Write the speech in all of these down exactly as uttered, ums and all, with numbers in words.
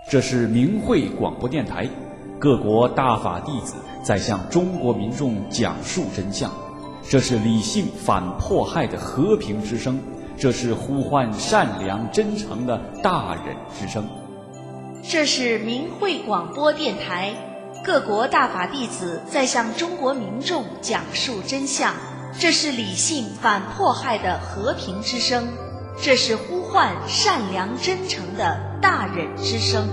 这是明慧广播电台，各国大法弟子在向中国民众讲述真相。这是理性反迫害的和平之声，这是呼唤善良真诚的大忍之声。 这是明慧广播电台，各国大法弟子在向中国民众讲述真相。这是理性反迫害的和平之声，这是呼唤善良真诚的大忍之声。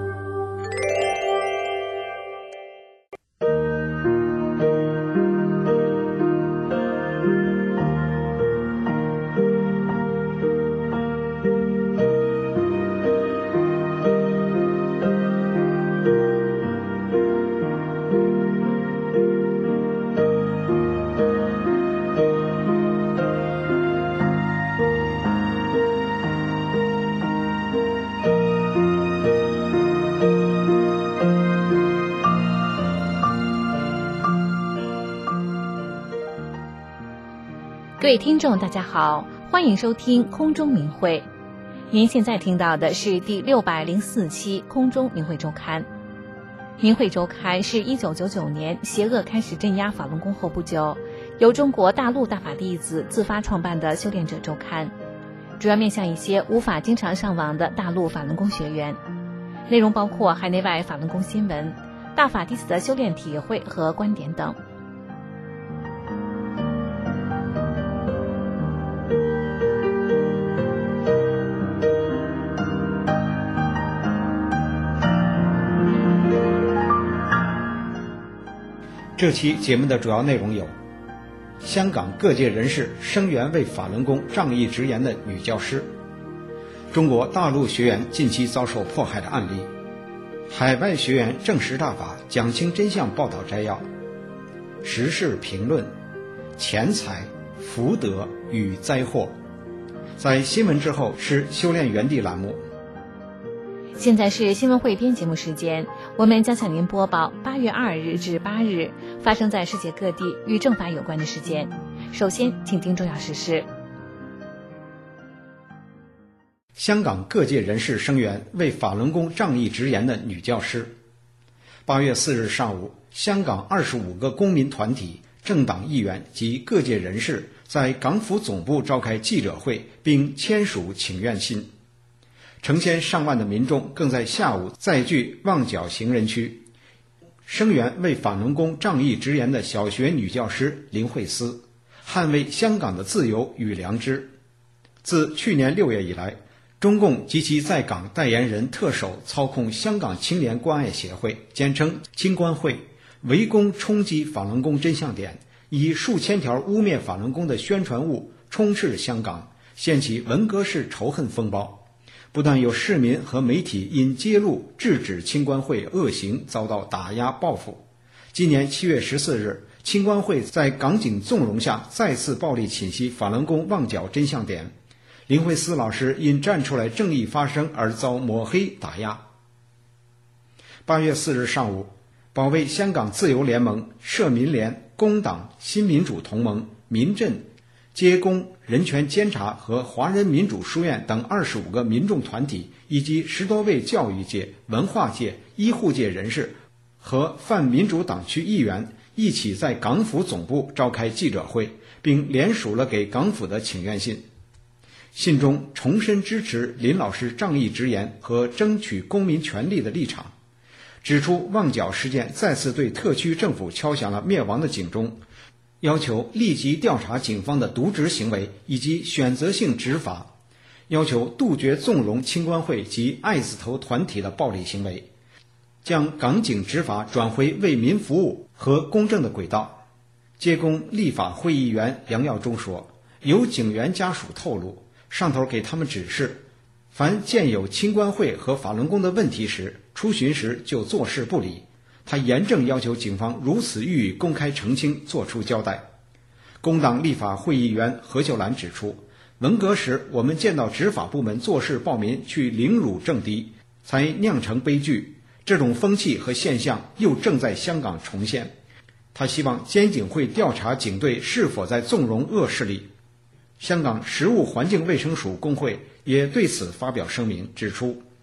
各位听众大家好，欢迎收听空中明慧。您现在听到的是第六百零四期空中明慧周刊。明慧周刊是一九九九年邪恶开始镇压法轮功后不久，由中国大陆大法弟子自发创办的修炼者周刊，主要面向一些无法经常上网的大陆法轮功学员，内容包括海内外法轮功新闻、大法弟子的修炼体会和观点等。 这期节目的主要内容有：香港各界人士声援为法轮功仗义直言的女教师，中国大陆学员近期遭受迫害的案例，海外学员证实大法讲清真相报道摘要，时事评论，钱财、福德与灾祸。在新闻之后是修炼园地栏目。 现在是新闻汇编节目时间，我们将向您播报八月二日至八日发生在世界各地与正法有关的事件。首先，请听重要时事。 香港各界人士声援为法轮功仗义直言的女教师。八月四日上午，香港二十五个公民团体、政党议员及各界人士在港府总部召开记者会，并签署请愿信。成千上万的民众更在下午再聚旺角行人区，声援为法轮功仗义直言的小学女教师林慧思，捍卫香港的自由与良知。自去年六月以来，中共及其在港代言人特首操控香港青年关爱协会，简称青关会，围攻冲击法轮功真相点，以数千条污蔑法轮功的宣传物充斥香港，掀起文革式仇恨风暴。不但有市民和媒体因揭露制止青关会恶行遭到打压报复。今年七月十四日，青关会在港警纵容下再次暴力侵袭法轮功旺角真相点，林慧思老师因站出来正义发声而遭抹黑打压。八月四日上午，保卫香港自由联盟、社民联、工党、新民主同盟、民阵、街工、人权监察和华人民主书院等二十五个民众团体，以及十多位教育界、文化界、医护界人士和泛民主党区议员一起在港府总部召开记者会，并联署了给港府的请愿信。信中重申支持林老师仗义直言和争取公民权利的立场，指出旺角事件再次对特区政府敲响了灭亡的警钟，要求立即调查警方的渎职行为以及选择性执法，要求杜绝纵容青关会及爱字头团体的暴力行为，将港警执法转回为民服务和公正的轨道。街工立法会议员梁耀忠说，有警员家属透露，上头给他们指示，凡见有青关会和法轮功的问题时，出巡时就坐视不理。他严正要求警方如此予以公开澄清，作出交代。工党立法会议员何秀兰指出，文革时我们见到执法部门坐视暴民去凌辱政敌，才酿成悲剧，这种风气和现象又正在香港重现。他希望监警会调查警队是否在纵容恶势力。香港食物环境卫生署工会也对此发表声明，指出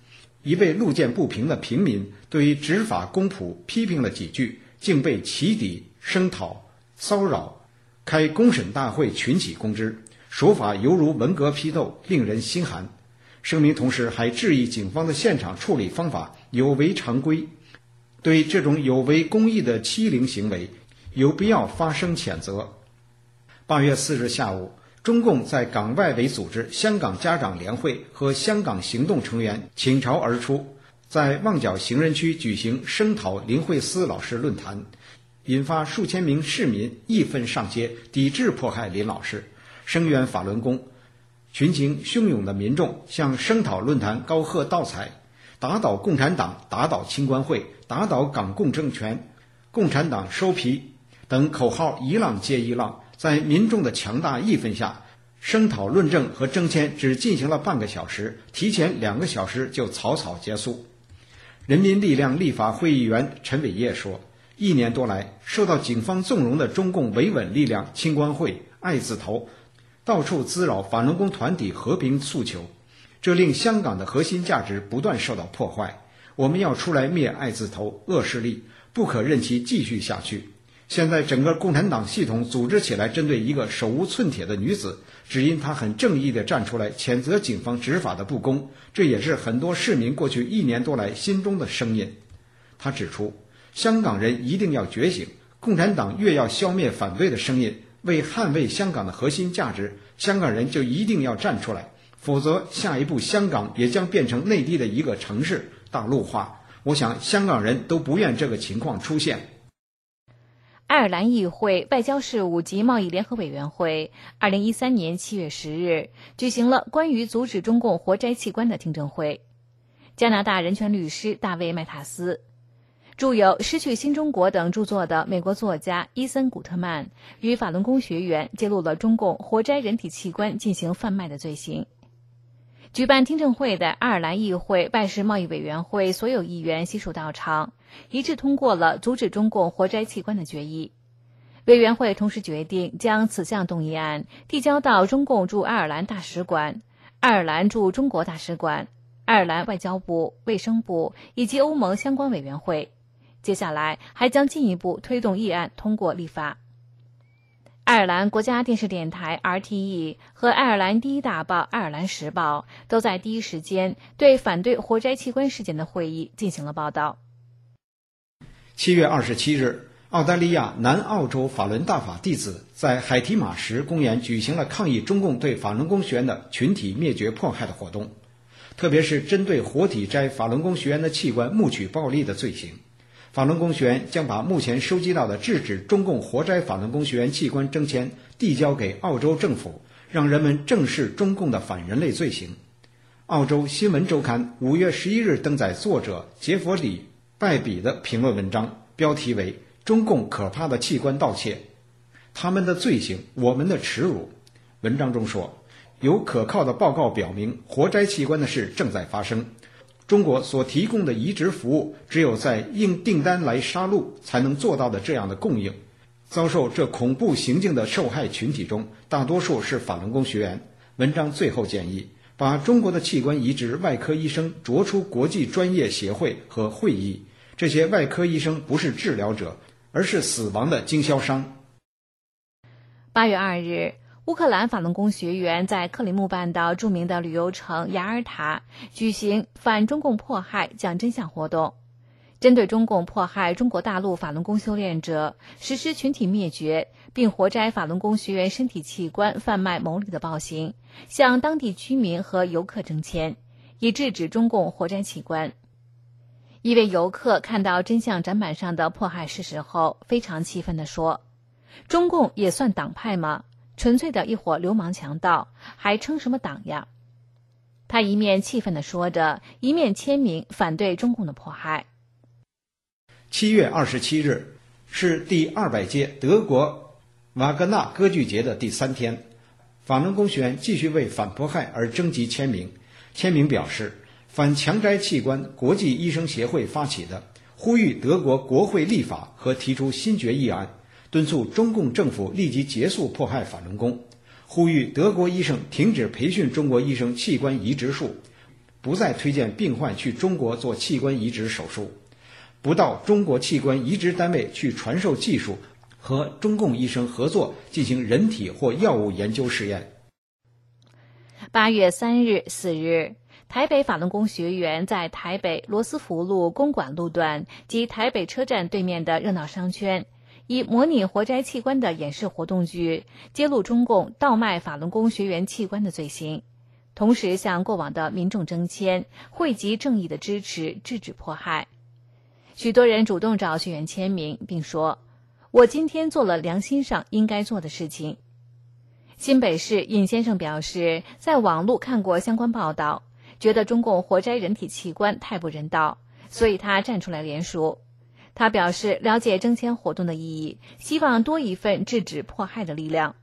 一位路见不平的平民对于执法公仆批评了几句，竟被起底、声讨、骚扰，开公审大会群起攻之，手法犹如文革批斗，令人心寒。声明同时还质疑警方的现场处理方法有违常规，对这种有违公义的欺凌行为有必要发声谴责。八月四日下午，中共在港外围组织香港家长联会和香港行动成员倾巢而出，在旺角行人区举行声讨林慧思老师论坛，引发数千名市民义愤上街，抵制迫害林老师，声援法轮功。群情汹涌的民众向声讨论坛高喝倒彩，打倒共产党，打倒清官会，打倒港共政权，共产党收皮等口号一浪接一浪。在民众的强大义愤下，声讨论证和征签只进行了半个小时，提前两个小时就草草结束。人民力量立法会议员陈伟业说，一年多来，受到警方纵容的中共维稳力量清官会、爱字头到处滋扰法轮功团体和平诉求，这令香港的核心价值不断受到破坏。我们要出来灭爱字头恶势力，不可任其继续下去。现在整个共产党系统组织起来针对一个手无寸铁的女子，只因她很正义地站出来谴责警方执法的不公，这也是很多市民过去一年多来心中的声音。他指出，香港人一定要觉醒，共产党越要消灭反对的声音，为捍卫香港的核心价值，香港人就一定要站出来，否则下一步香港也将变成内地的一个城市，大陆化。我想香港人都不愿这个情况出现。 爱尔兰议会外交事务及贸易联合委员会二零一三年七月十日举行了关于阻止中共活摘器官的听证会。加拿大人权律师大卫·麦塔斯，著有《失去新中国》等著作的美国作家伊森·古特曼与法轮功学员揭露了中共活摘人体器官进行贩卖的罪行。举办听证会的爱尔兰议会外事贸易委员会所有议员悉数到场，一致通过了阻止中共活摘器官的决议。委员会同时决定将此项动议案递交到中共驻爱尔兰大使馆、爱尔兰驻中国大使馆、爱尔兰外交部、卫生部以及欧盟相关委员会。接下来还将进一步推动议案通过立法。爱尔兰国家电视电台 R T E 和爱尔兰第一大报《爱尔兰时报》都在第一时间对反对活摘器官事件的会议进行了报道。 七月二十七日，澳大利亚南澳洲法轮大法弟子在海提马什公园举行了抗议中共对法轮功学员的群体灭绝迫害的活动，特别是针对活体摘法轮功学员的器官牟取暴利的罪行。法轮功学员将把目前收集到的制止中共活摘法轮功学员器官征签递交给澳洲政府，让人们正视中共的反人类罪行。澳洲新闻周刊五月十一日登载作者杰弗里·拜比的评论文章，标题为《中共可怕的器官盗窃：他们的罪行，我们的耻辱》。文章中说，有可靠的报告表明，活摘器官的事正在发生。中国所提供的移植服务，只有在应订单来杀戮才能做到的这样的供应。遭受这恐怖行径的受害群体中，大多数是法轮功学员。文章最后建议，把中国的器官移植外科医生逐出国际专业协会和会议。这些外科医生不是治疗者，而是死亡的经销商。 八月二日，乌克兰法轮功学员在克里木半岛著名的旅游城雅尔塔举行反中共迫害讲真相活动，针对中共迫害中国大陆法轮功修炼者，实施群体灭绝，并活摘法轮功学员身体器官贩卖牟利的暴行，向当地居民和游客征签，以制止中共活摘器官。一位游客看到真相展板上的迫害事实后，非常气愤地说：“中共也算党派吗？纯粹的一伙流氓强盗，还称什么党呀？”他一面气愤地说着，一面签名反对中共的迫害。 七月二十七日是第二百届德国瓦格纳歌剧节的第三天，法轮功学员继续为反迫害而征集签名。签名表示，反强摘器官国际医生协会发起的，呼吁德国国会立法和提出新决议案，敦促中共政府立即结束迫害法轮功，呼吁德国医生停止培训中国医生器官移植术， 不再推荐病患去中国做器官移植手术，不到中国器官移植单位去传授技术，和中共医生合作进行人体或药物研究试验。 八月三日、四日，台北法轮功学员在台北罗斯福路公馆路段及台北车站对面的热闹商圈，以模拟活摘器官的演示活动剧，揭露中共倒卖法轮功学员器官的罪行，同时向过往的民众征签，汇集正义的支持，制止迫害。许多人主动找学员签名，并说：“我今天做了良心上应该做的事情。”新北市尹先生表示，在网络看过相关报道，觉得中共活摘人体器官太不人道，所以他站出来联署。他表示了解征签活动的意义，希望多一份制止迫害的力量。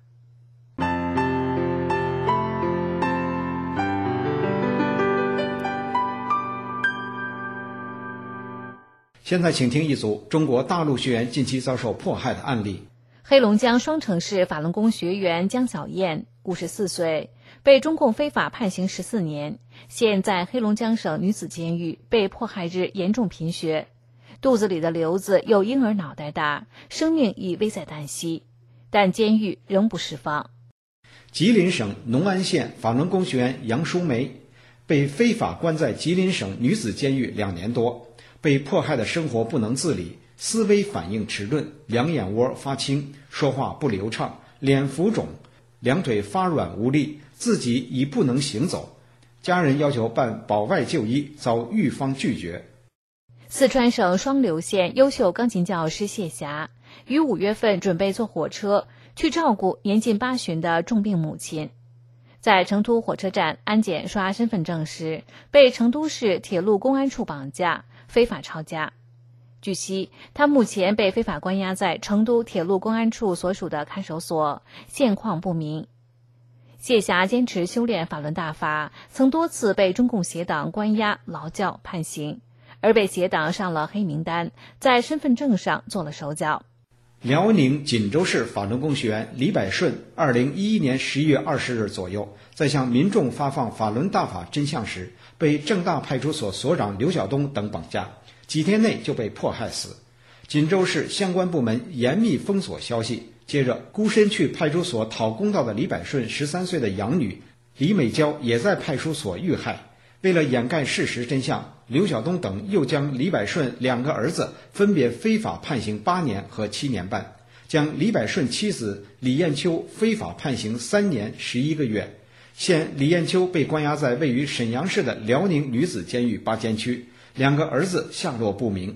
现在请听一组中国大陆学员近期遭受迫害的案例。 黑龙江双城市法轮功学员江小燕，五十四岁，被中共非法判刑十四年，现在黑龙江省女子监狱被迫害至严重贫血，肚子里的瘤子有婴儿脑袋大，生命已危在旦夕，但监狱仍不释放。 吉林省农安县法轮功学员杨淑梅被非法关在吉林省女子监狱两年多，被迫害的生活不能自理，思维反应迟钝，两眼窝发青，说话不流畅，脸浮肿，两腿发软无力，自己已不能行走，家人要求办保外就医，遭狱方拒绝。 四川省双流县优秀钢琴教师谢霞，于五月份准备坐火车去照顾年近八旬的重病母亲，在成都火车站安检刷身份证时，被成都市铁路公安处绑架，非法抄家。据悉，他目前被非法关押在成都铁路公安处所属的看守所，现况不明。谢霞坚持修炼法轮大法，曾多次被中共邪党关押、劳教、判刑，而被邪党上了黑名单，在身份证上做了手脚。 辽宁锦州市法轮功学员李百顺，二零一一年十一月二十日左右，在向民众发放法轮大法真相时，被正大派出所所长刘晓东等绑架，几天内就被迫害死。锦州市相关部门严密封锁消息，接着孤身去派出所讨公道的李百顺十三岁的养女李美娇也在派出所遇害。为了掩盖事实真相，刘晓东等又将李百顺两个儿子分别非法判刑八年和七年半，将李百顺妻子李艳秋非法判刑三年十一个月。现李艳秋被关押在位于沈阳市的辽宁女子监狱八监区，两个儿子下落不明。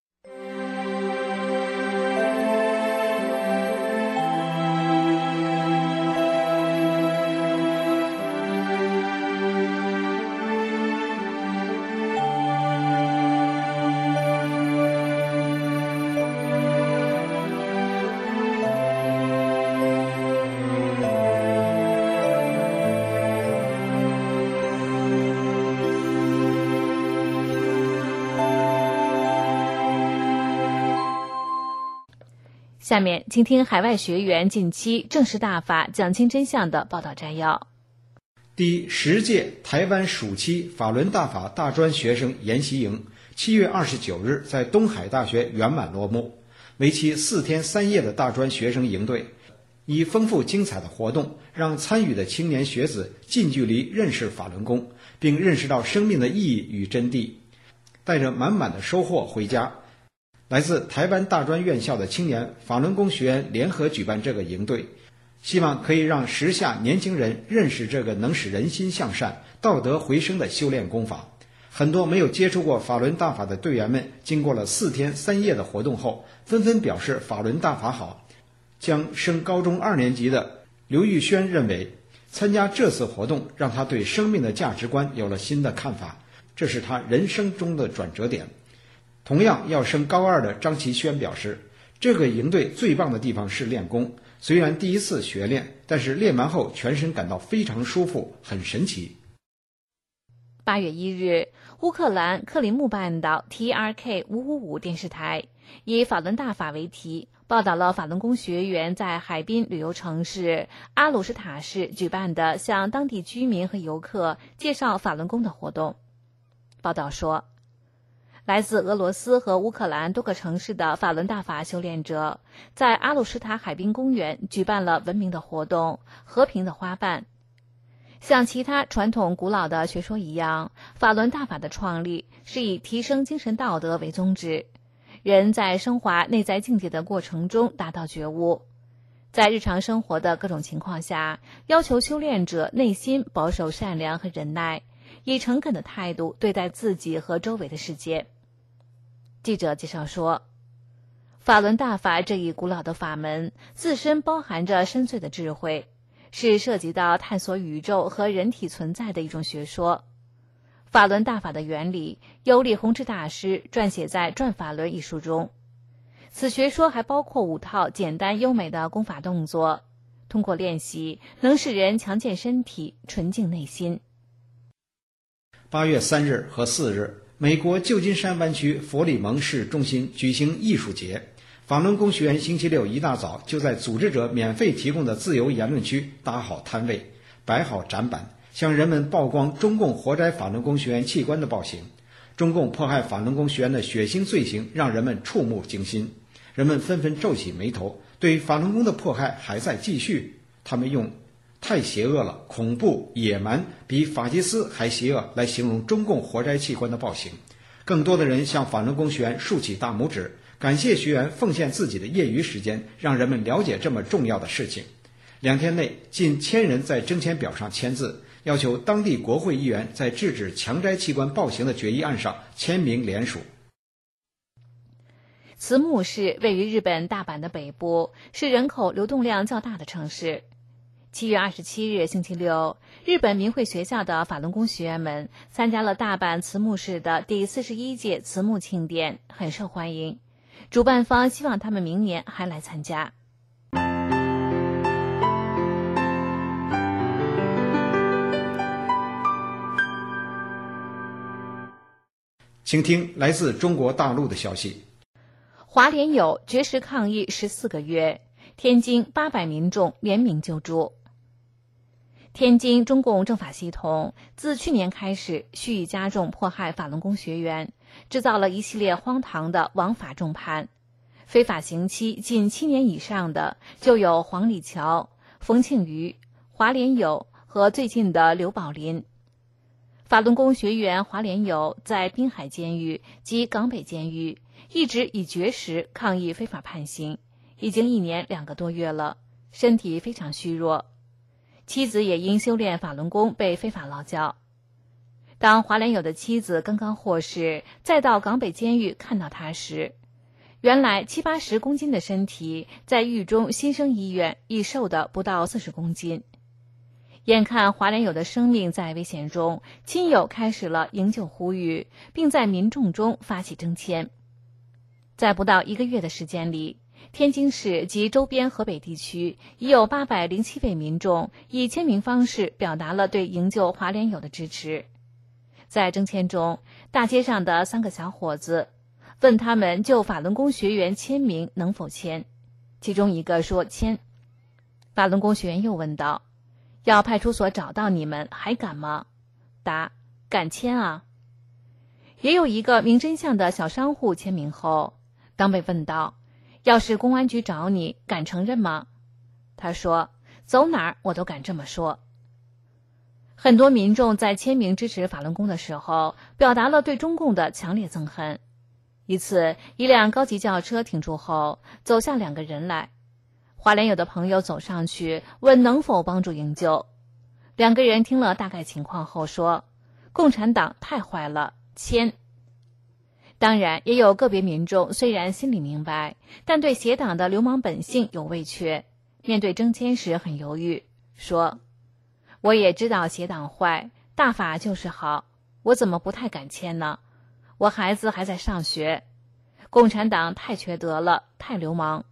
下面请听海外学员近期正式大法讲清真相的报道摘要。 第十届台湾暑期法轮大法大专学生研习营七月二十九日在东海大学圆满落幕。为期四天三夜的大专学生营队，以丰富精彩的活动，让参与的青年学子近距离认识法轮功，并认识到生命的意义与真谛，带着满满的收获回家。来自台湾大专院校的青年法轮功学员联合举办这个营队，希望可以让时下年轻人认识这个能使人心向善、道德回升的修炼功法。很多没有接触过法轮大法的队员们，经过了四天三夜的活动后，纷纷表示法轮大法好。将升高中二年级的刘玉轩认为，参加这次活动让他对生命的价值观有了新的看法，这是他人生中的转折点。同样要升高二的张其轩表示，这个营队最棒的地方是练功，虽然第一次学练，但是练完后全身感到非常舒服，很神奇。 八月一日，乌克兰克林木半岛 T R K 五五五电视台以法轮大法为题，报道了法轮功学员在海滨旅游城市阿鲁什塔市举办的向当地居民和游客介绍法轮功的活动。 报道说，来自俄罗斯和乌克兰多个城市的法轮大法修炼者在阿鲁什塔海滨公园举办了文明的活动——和平的花瓣。像其他传统古老的学说一样，法轮大法的创立是以提升精神道德为宗旨，人在升华内在境界的过程中达到觉悟。在日常生活的各种情况下，要求修炼者内心保守善良和忍耐，以诚恳的态度对待自己和周围的世界。记者介绍说，法轮大法这一古老的法门自身包含着深邃的智慧，是涉及到探索宇宙和人体存在的一种学说。法轮大法的原理由李洪志大师撰写在《转法轮》一书中。此学说还包括五套简单优美的功法动作，通过练习能使人强健身体，纯净内心。 八月三日和四日，美国旧金山湾区佛里蒙市中心举行艺术节。法轮功学员星期六一大早就在组织者免费提供的自由言论区搭好摊位，摆好展板，向人们曝光中共活摘法轮功学员器官的暴行。中共迫害法轮功学员的血腥罪行让人们触目惊心，人们纷纷皱起眉头，对法轮功的迫害还在继续。他们用太邪恶了、恐怖、野蛮，比法西斯还邪恶来形容中共活摘器官的暴行。更多的人向法轮功学员竖起大拇指，感谢学员奉献自己的业余时间，让人们了解这么重要的事情。两天内，近千人在征签表上签字，要求当地国会议员在制止强摘器官暴行的决议案上签名联署。 慈木市位于日本大阪的北部，是人口流动量较大的城市。七月二十七日星期六，日本明慧学校的法轮功学员们参加了大阪慈木市的第四十一届慈木庆典，很受欢迎。主办方希望他们明年还来参加。 请听来自中国大陆的消息。 华联友绝食抗议十四个月，天津八百民众联名救助。天津中共政法系统自去年开始蓄意加重迫害法轮功学员，制造了一系列荒唐的枉法重判。非法刑期近七年以上的就有黄礼桥、冯庆余、华联友和最近的刘宝林。法轮功学员华联友在滨海监狱及港北监狱一直以绝食抗议非法判刑，已经一年两个多月了，身体非常虚弱。妻子也因修炼法轮功被非法劳教。当华联友的妻子刚刚获释，再到港北监狱看到他时，原来七八十公斤的身体在狱中新生医院已瘦得不到四十公斤。眼看华联友的生命在危险中，亲友开始了营救呼吁，并在民众中发起征签。在不到一个月的时间里，天津市及周边河北地区已有八百零七位民众以签名方式表达了对营救华联友的支持。在征签中，大街上的三个小伙子问他们就法轮功学员签名能否签，其中一个说签。法轮功学员又问道：要派出所找到你们还敢吗？答：敢签啊。也有一个名真相的小商户签名后，当被问到要是公安局找你，敢承认吗？他说：走哪儿我都敢这么说。很多民众在签名支持法轮功的时候，表达了对中共的强烈憎恨。一次，一辆高级轿车停住后，走下两个人来。华联友的朋友走上去问能否帮助营救。两个人听了大概情况后说：共产党太坏了，签。当然，也有个别民众虽然心里明白，但对邪党的流氓本性有畏怯，面对征签时很犹豫，说：我也知道邪党坏，大法就是好，我怎么不太敢签呢？我孩子还在上学，共产党太缺德了，太流氓。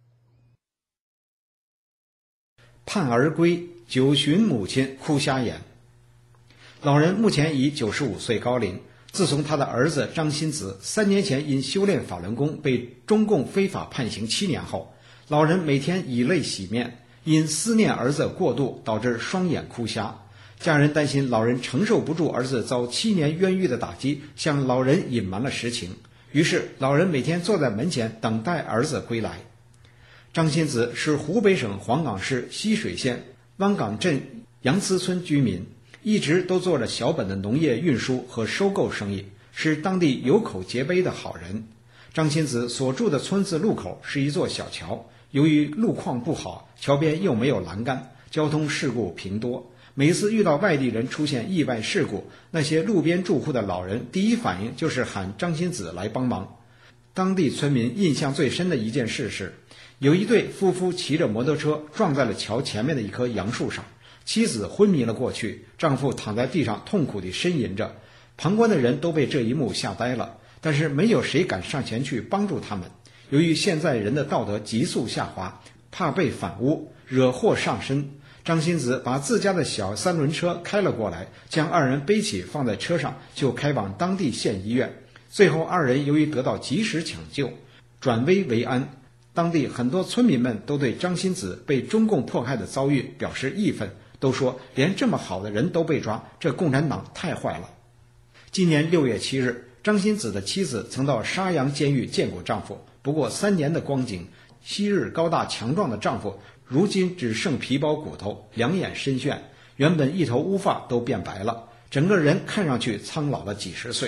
盼儿归，久寻母亲哭瞎眼。老人目前已九十五岁高龄，自从他的儿子张新子三年前因修炼法轮功被中共非法判刑七年后，老人每天以泪洗面，因思念儿子过度导致双眼哭瞎。 家人担心老人承受不住儿子遭七年冤狱的打击，向老人隐瞒了实情，于是老人每天坐在门前等待儿子归来。张新子是湖北省黄冈市溪水县湾岗镇杨祠村居民，一直都做着小本的农业运输和收购生意，是当地有口皆碑的好人。张新子所住的村子路口是一座小桥，由于路况不好，桥边又没有栏杆，交通事故频多。每次遇到外地人出现意外事故，那些路边住户的老人第一反应就是喊张新子来帮忙。当地村民印象最深的一件事是，有一对夫妇骑着摩托车撞在了桥前面的一棵杨树上，妻子昏迷了过去，丈夫躺在地上痛苦地呻吟着。旁观的人都被这一幕吓呆了，但是没有谁敢上前去帮助他们。由于现在人的道德急速下滑，怕被反诬，惹祸上身，张新子把自家的小三轮车开了过来，将二人背起放在车上，就开往当地县医院。最后二人由于得到及时抢救，转危为安。当地很多村民们都对张新子被中共迫害的遭遇表示义愤，都说连这么好的人都被抓，这共产党太坏了。今年六月七日，张新子的妻子曾到沙洋监狱见过丈夫，不过三年的光景，昔日高大强壮的丈夫如今只剩皮包骨头，两眼深陷，原本一头乌发都变白了，整个人看上去苍老了几十岁。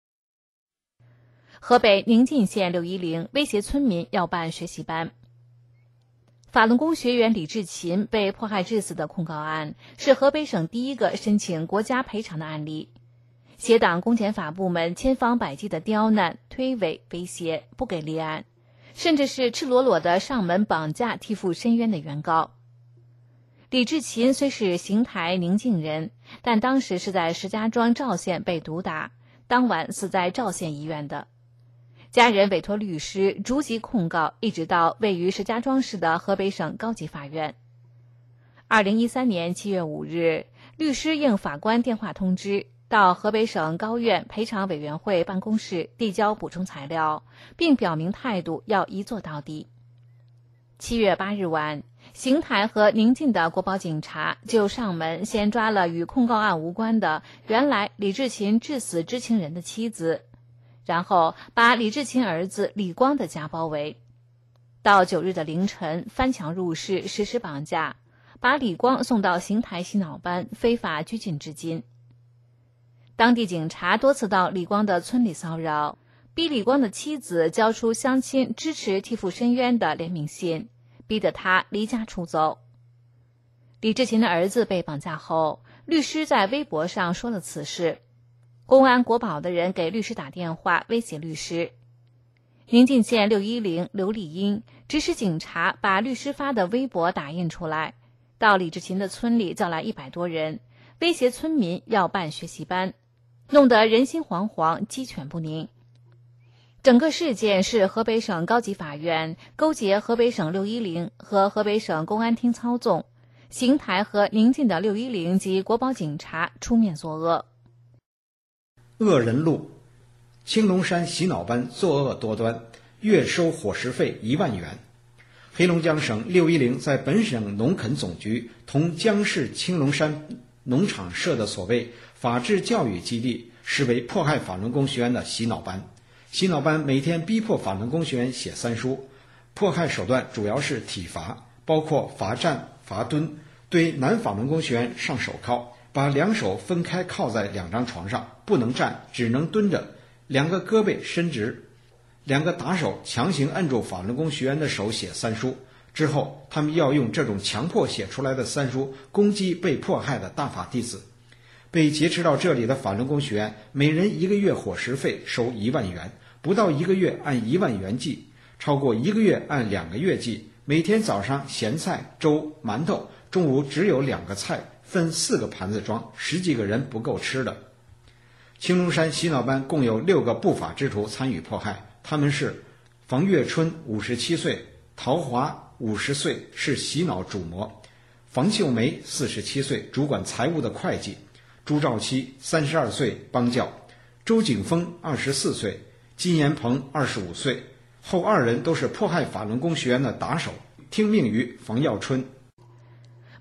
河北宁晋县六一零威胁村民要办学习班。法轮功学员李志勤被迫害致死的控告案是河北省第一个申请国家赔偿的案例。协党公检法部门千方百计的刁难、推诿、威胁，不给立案，甚至是赤裸裸的上门绑架替父申冤的原告。李志勤虽是邢台宁晋人，但当时是在石家庄赵县被毒打，当晚死在赵县医院的。家人委托律师逐级控告，一直到位于石家庄市的河北省高级法院。二零一三年七月五日，律师应法官电话通知，到河北省高院赔偿委员会办公室递交补充材料，并表明态度要一做到底。七月八日晚，邢台和宁晋的国保警察就上门先抓了与控告案无关的原来李志勤致死知情人的妻子，然后把李志勤儿子李光的家包围。到九日的凌晨，翻墙入室实施绑架，把李光送到邢台洗脑班非法拘禁至今。当地警察多次到李光的村里骚扰，逼李光的妻子交出乡亲支持替父申冤的联名信，逼得他离家出走。李志勤的儿子被绑架后，律师在微博上说了此事。公安国保的人给律师打电话威胁律师。宁晋县六一零刘丽英指使警察把律师发的微博打印出来，到李志勤的村里叫来一百多人，威胁村民要办学习班，弄得人心惶惶，鸡犬不宁。整个事件是河北省高级法院勾结河北省六一零和河北省公安厅操纵，邢台和宁晋的六一零及国保警察出面作恶。 恶人录，青龙山洗脑班作恶多端，月收伙食费一万元。黑龙江省六一零在本省农垦总局同江市青龙山农场设的所谓法治教育基地，实为迫害法轮功学员的洗脑班。洗脑班每天逼迫法轮功学员写三书，迫害手段主要是体罚，包括罚站、罚蹲，对男法轮功学员上手铐，把两手分开靠在两张床上，不能站，只能蹲着，两个胳膊伸直，两个打手强行摁住法轮功学员的手写三书，之后他们要用这种强迫写出来的三书攻击被迫害的大法弟子。被劫持到这里的法轮功学员每人一个月伙食费收一万元，不到一个月按一万元计，超过一个月按两个月计。每天早上咸菜、粥、馒头，中午只有两个菜，分四个盘子装，十几个人不够吃的。青龙山洗脑班共有六个不法之徒参与迫害，他们是房月春五十七岁，陶华五十岁，是洗脑主谋；房秀梅四十七岁，主管财务的会计；朱兆七三十二岁，帮教；周景峰二十四岁，金延鹏二十五岁。后二人都是迫害法轮功学员的打手，听命于房耀春。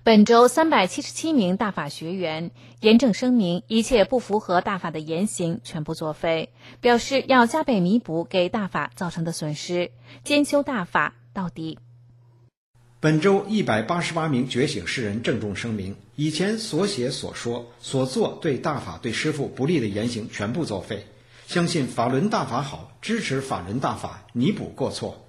本周三百七十七名大法学员严正声明，一切不符合大法的言行全部作废，表示要加倍弥补给大法造成的损失，坚修大法到底。 本周一百八十八名觉醒世人郑重声明，以前所写所说所做对大法对师父不利的言行全部作废，相信法轮大法好，支持法轮大法，弥补过错。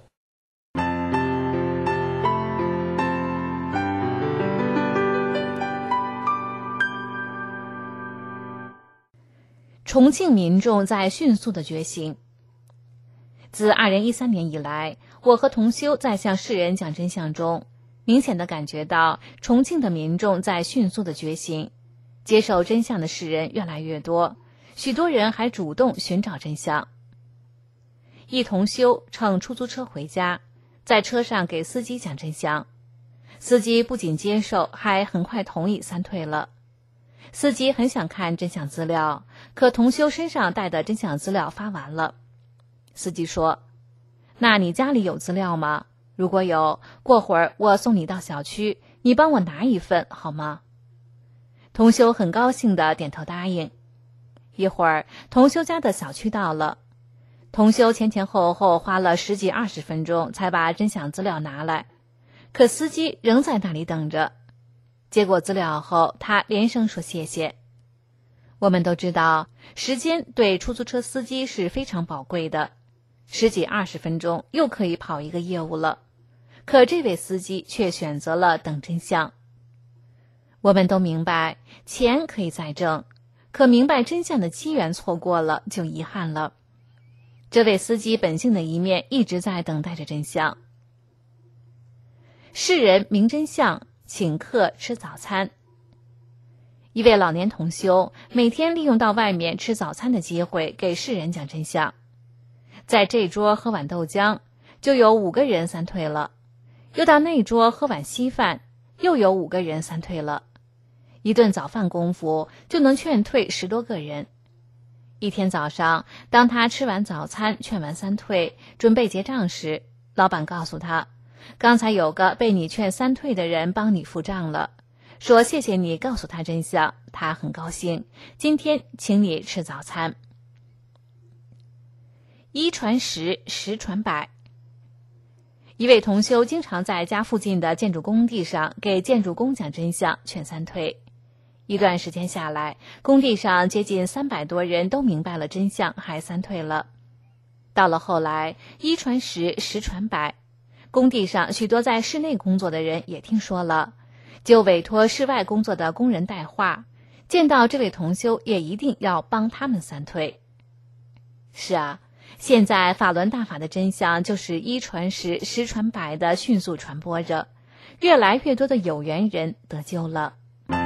重庆民众在迅速的觉醒。自二零一三年以来，我和同修在向世人讲真相中，明显地感觉到重庆的民众在迅速的觉醒，接受真相的世人越来越多，许多人还主动寻找真相。一同修乘出租车回家，在车上给司机讲真相，司机不仅接受，还很快同意三退了。司机很想看真相资料，可同修身上带的真相资料发完了。司机说：“那你家里有资料吗？如果有，过会儿我送你到小区，你帮我拿一份好吗？”同修很高兴地点头答应。一会儿，同修家的小区到了，同修前前后后花了十几二十分钟才把真相资料拿来，可司机仍在那里等着。接过资料后，他连声说谢谢。我们都知道，时间对出租车司机是非常宝贵的，十几二十分钟又可以跑一个业务了，可这位司机却选择了等真相。我们都明白，钱可以再挣，可明白真相的机缘错过了就遗憾了。这位司机本性的一面一直在等待着真相。世人明真相，请客吃早餐。一位老年同修每天利用到外面吃早餐的机会给世人讲真相，在这桌喝碗豆浆，就有五个人三退了，又到那桌喝碗稀饭，又有五个人三退了，一顿早饭功夫就能劝退十多个人。一天早上，当他吃完早餐劝完三退，准备结账时，老板告诉他，刚才有个被你劝三退的人帮你付账了，说谢谢你告诉他真相，他很高兴，今天请你吃早餐。一传十，十传百。一位同修经常在家附近的建筑工地上给建筑工讲真相，劝三退。一段时间下来，工地上接近三百多人都明白了真相，还三退了。到了后来，一传十，十传百，工地上许多在室内工作的人也听说了，就委托室外工作的工人带话，见到这位同修也一定要帮他们三退。是啊，现在法轮大法的真相就是一传十，十传百的迅速传播着，越来越多的有缘人得救了。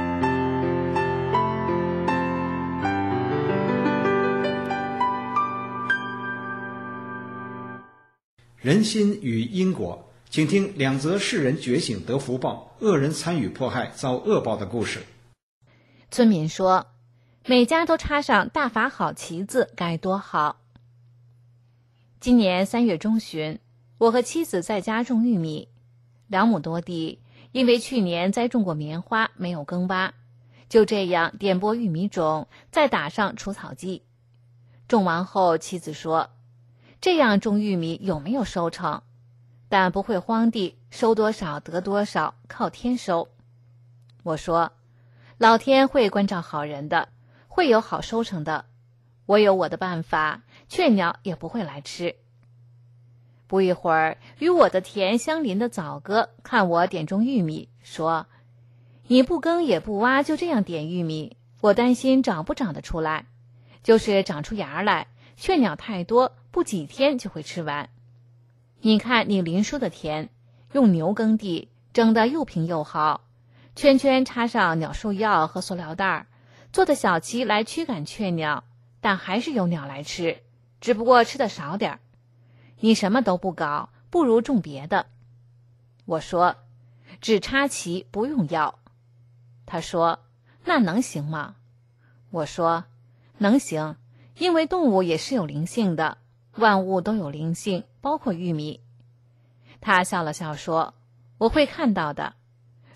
人心与因果，请听两则世人觉醒得福报，恶人参与迫害遭恶报的故事。 村民说，每家都插上大法好旗子该多好。今年三月中旬，我和妻子在家种玉米，两亩多地，因为去年栽种过棉花没有耕挖，就这样点播玉米种，再打上除草剂。种完后，妻子说，这样种玉米有没有收成？但不会荒地，收多少得多少，靠天收。我说，老天会关照好人的，会有好收成的。我有我的办法，雀鸟也不会来吃。不一会儿，与我的田相邻的枣哥看我点种玉米，说，你不耕也不挖，就这样点玉米，我担心长不长得出来，就是长出芽来，雀鸟太多，不几天就会吃完。你看你林叔的田，用牛耕地，整得又平又好，圈圈插上鸟兽药和塑料袋，做的小旗来驱赶雀鸟，但还是有鸟来吃，只不过吃的少点。你什么都不搞，不如种别的。我说，只插旗不用药。他说，那能行吗？我说，能行，因为动物也是有灵性的，万物都有灵性，包括玉米。他笑了笑说，我会看到的。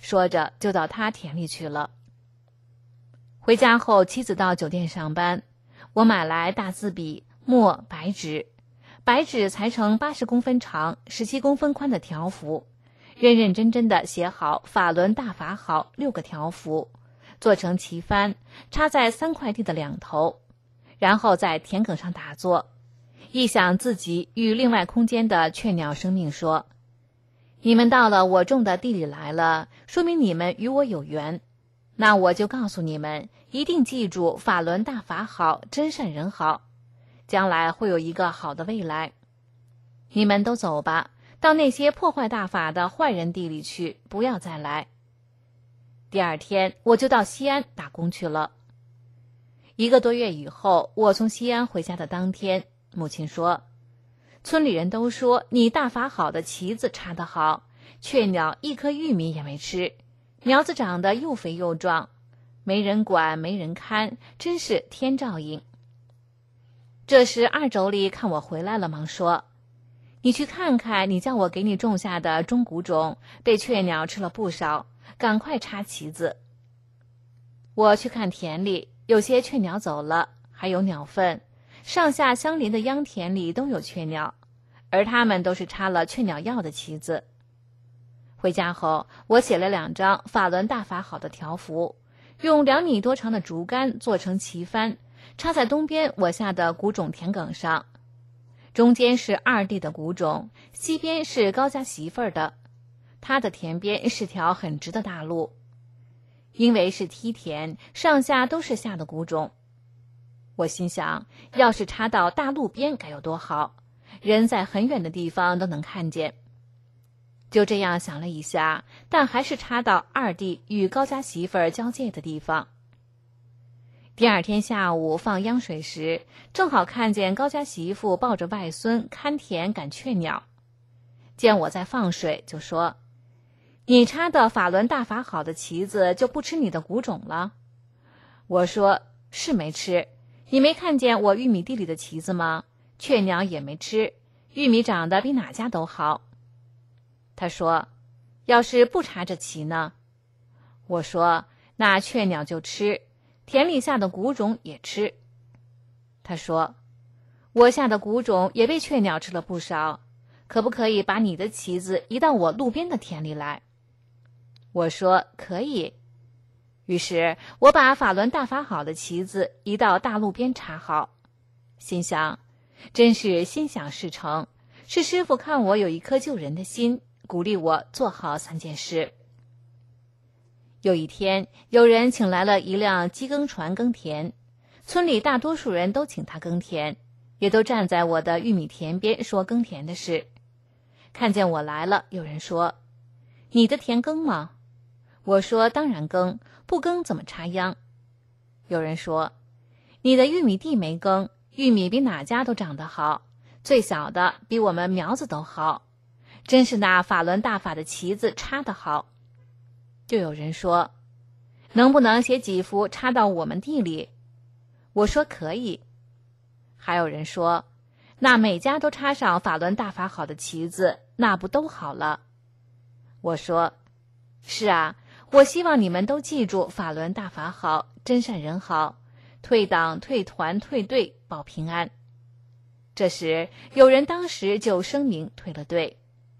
说着就到他田里去了。回家后，妻子到酒店上班，我买来大字笔、墨、白纸，白纸裁成八十公分长、十七公分宽的条幅，认认真真地写好法轮大法好六个条幅，做成旗幡，插在三块地的两头，然后在田埂上打坐，臆想自己与另外空间的雀鸟生命说：你们到了我种的地里来了，说明你们与我有缘，那我就告诉你们，一定记住法轮大法好，真善人好，将来会有一个好的未来。你们都走吧，到那些破坏大法的坏人地里去，不要再来。第二天我就到西安打工去了。一个多月以后，我从西安回家的当天，母亲说：村里人都说你大法好的旗子插得好，雀鸟一颗玉米也没吃，苗子长得又肥又壮，没人管没人看，真是天照应。这时二妯娌看我回来了，忙说：你去看看你叫我给你种下的中谷种，被雀鸟吃了不少，赶快插旗子。我去看田里，有些雀鸟走了，还有鸟粪，上下相邻的秧田里都有雀鸟，而它们都是插了雀鸟药的旗子。回家后，我写了两张法轮大法好的条幅，用两米多长的竹竿做成旗幡，插在东边我下的谷种田埂上，中间是二弟的谷种，西边是高家媳妇儿的，他的田边是条很直的大路，因为是梯田，上下都是下的谷种。我心想，要是插到大路边该有多好，人在很远的地方都能看见。就这样想了一下，但还是插到二弟与高家媳妇儿交界的地方。第二天下午放秧水时，正好看见高家媳妇抱着外孙看田赶雀鸟，见我在放水，就说：你插的法轮大法好的旗子就不吃你的谷种了？我说：是没吃，你没看见我玉米地里的旗子吗？雀鸟也没吃，玉米长得比哪家都好。他说：要是不插着旗呢？我说：那雀鸟就吃，田里下的谷种也吃。他说：我下的谷种也被雀鸟吃了不少，可不可以把你的旗子移到我路边的田里来？我说：可以。于是我把法轮大法好的旗子移到大路边插好，心想，真是心想事成，是师父看我有一颗救人的心，鼓励我做好三件事。有一天，有人请来了一辆机耕船耕田，村里大多数人都请他耕田，也都站在我的玉米田边说耕田的事。看见我来了，有人说：你的田耕吗？我说：当然耕，不耕怎么插秧？有人说：你的玉米地没耕，玉米比哪家都长得好，最小的比我们苗子都好，真是那法轮大法的旗子插得好。就有人说：能不能写几幅插到我们地里？我说可以。还有人说：那每家都插上法轮大法好的旗子，那不都好了？我说：是啊，我希望你们都记住法轮大法好，真善人好，退党退团退队保平安。这时有人当时就声明退了队。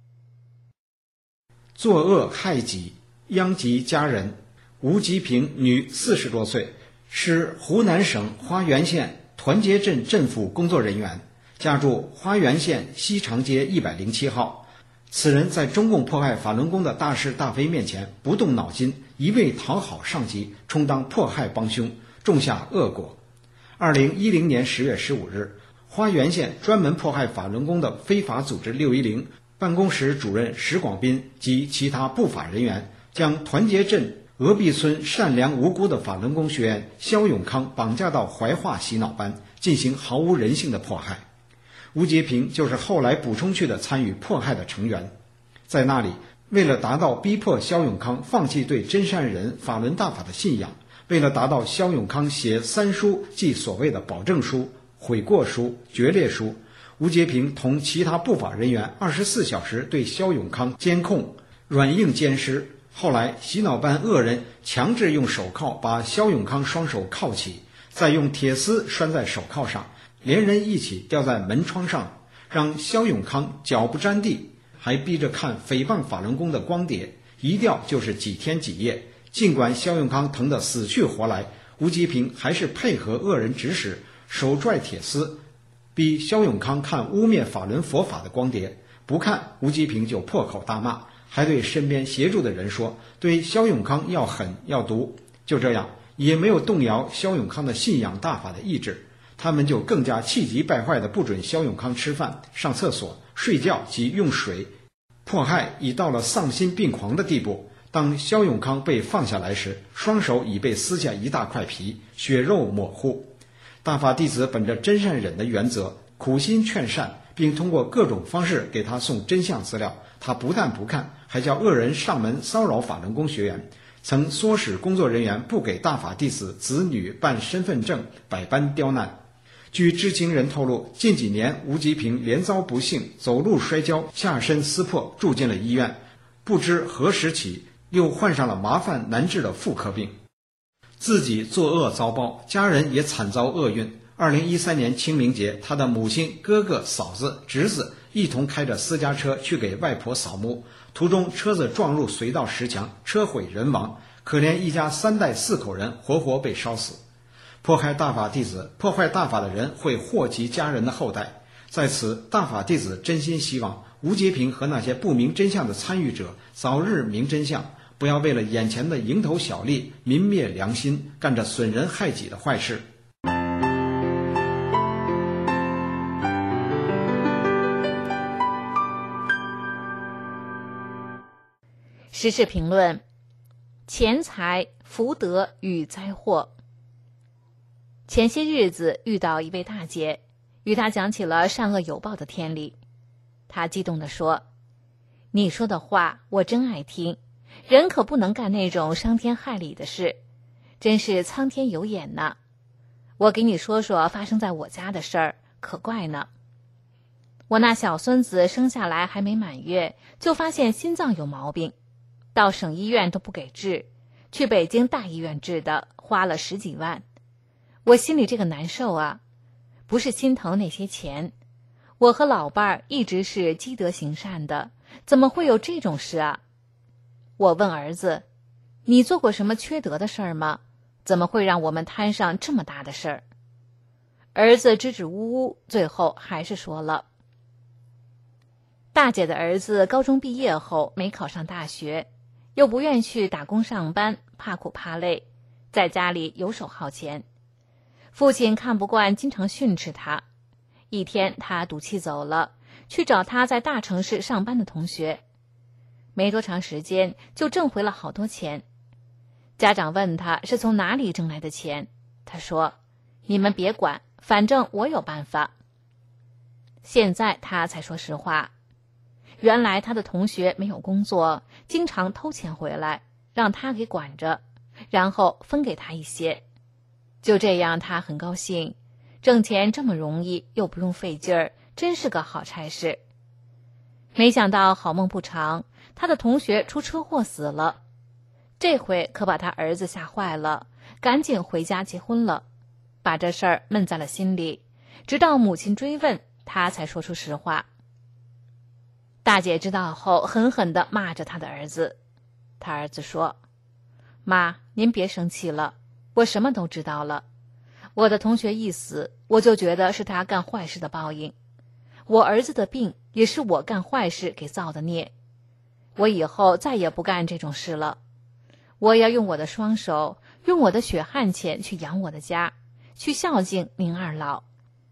作恶害己，殃及家人。吴吉平，女，四十多岁，是湖南省花垣县团结镇镇府工作人员，家住花垣县西长街一百零七号。此人在中共迫害法轮功的大是大非面前不动脑筋，一味讨好上级，充当迫害帮凶，种下恶果。二零一零年十月十五日，花垣县专门迫害法轮功的非法组织六一零办公室主任石广斌及其他不法人员，将团结镇鹅壁村善良无辜的法轮功学员肖永康绑架到怀化洗脑班，进行毫无人性的迫害。吴杰平就是后来补充去的参与迫害的成员。在那里，为了达到逼迫肖永康放弃对真善人法轮大法的信仰，为了达到肖永康写三书，即所谓的保证书、悔过书、决裂书，吴杰平同其他不法人员二十四小时对肖永康监控、软硬兼施， 后来洗脑班恶人强制用手铐把萧永康双手铐起，再用铁丝拴在手铐上，连人一起吊在门窗上，让萧永康脚不沾地，还逼着看诽谤法轮功的光碟，一吊就是几天几夜。尽管萧永康疼得死去活来，吴吉平还是配合恶人指使，手拽铁丝，逼萧永康看污蔑法轮佛法的光碟，不看吴吉平就破口大骂，还对身边协助的人说对萧永康要狠要毒。就这样也没有动摇萧永康的信仰大法的意志，他们就更加气急败坏地不准萧永康吃饭、上厕所、睡觉及用水，迫害已到了丧心病狂的地步。当萧永康被放下来时，双手已被撕下一大块皮，血肉模糊。大法弟子本着真善忍的原则，苦心劝善，并通过各种方式给他送真相资料，他不但不看，还叫恶人上门骚扰法轮功学员，曾唆使工作人员不给大法弟子子女办身份证，百般刁难。据知情人透露，近几年吴吉平连遭不幸，走路摔跤，下身撕破，住进了医院，不知何时起又患上了麻烦难治的妇科病。自己作恶遭报，家人也惨遭厄运。二零一三年清明节，他的母亲、哥哥、嫂子、侄子一同开着私家车去给外婆扫墓，途中车子撞入隧道石墙，车毁人亡，可怜一家三代四口人活活被烧死。迫害大法弟子、破坏大法的人会祸及家人的后代。在此，大法弟子真心希望吴杰平和那些不明真相的参与者早日明真相，不要为了眼前的蝇头小利泯灭良心，干着损人害己的坏事。 时事评论：钱财、福德与灾祸。前些日子遇到一位大姐，与她讲起了善恶有报的天理。她激动地说：你说的话我真爱听，人可不能干那种伤天害理的事，真是苍天有眼呐！我给你说说发生在我家的事儿，可怪呢。我那小孙子生下来还没满月，就发现心脏有毛病，到省医院都不给治，去北京大医院治的，花了十几万。我心里这个难受啊，不是心疼那些钱，我和老伴儿一直是积德行善的，怎么会有这种事啊？我问儿子：你做过什么缺德的事儿吗？怎么会让我们摊上这么大的事儿？儿子支支吾吾，最后还是说了。大姐的儿子高中毕业后没考上大学，又不愿去打工上班，怕苦怕累，在家里游手好闲。父亲看不惯，经常训斥他。一天他赌气走了，去找他在大城市上班的同学，没多长时间就挣回了好多钱。家长问他是从哪里挣来的钱，他说：你们别管，反正我有办法。现在他才说实话，原来他的同学没有工作，经常偷钱回来，让他给管着，然后分给他一些。就这样他很高兴，挣钱这么容易，又不用费劲儿，真是个好差事。没想到好梦不长，他的同学出车祸死了，这回可把他儿子吓坏了，赶紧回家结婚了，把这事儿闷在了心里，直到母亲追问，他才说出实话。大姐知道后狠狠地骂着他的儿子。他儿子说：妈，您别生气了，我什么都知道了。我的同学一死，我就觉得是他干坏事的报应。我儿子的病也是我干坏事给造的孽。我以后再也不干这种事了。我要用我的双手，用我的血汗钱去养我的家，去孝敬您二老。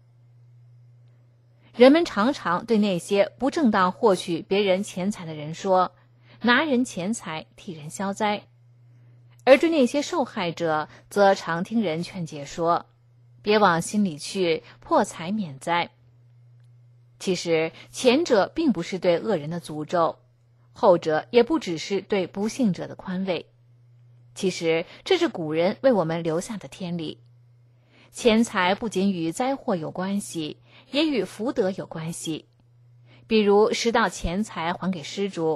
人们常常对那些不正当获取别人钱财的人说：拿人钱财替人消灾。而对那些受害者，则常听人劝解说：别往心里去，破财免灾。其实前者并不是对恶人的诅咒，后者也不只是对不幸者的宽慰。其实这是古人为我们留下的天理。钱财不仅与灾祸有关系，也与福德有关系。比如拾到钱财还给失主，